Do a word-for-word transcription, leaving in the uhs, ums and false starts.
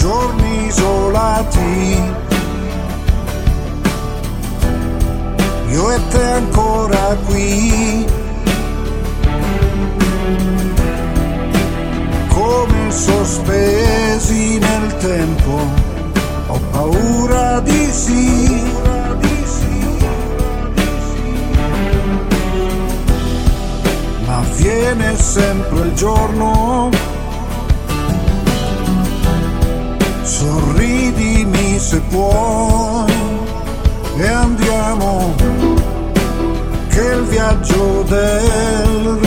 giorni isolati, io e te ancora qui, come sospesi nel tempo, ho paura di sì, ma viene sempre il giorno, sorridimi se puoi e andiamo, che il viaggio del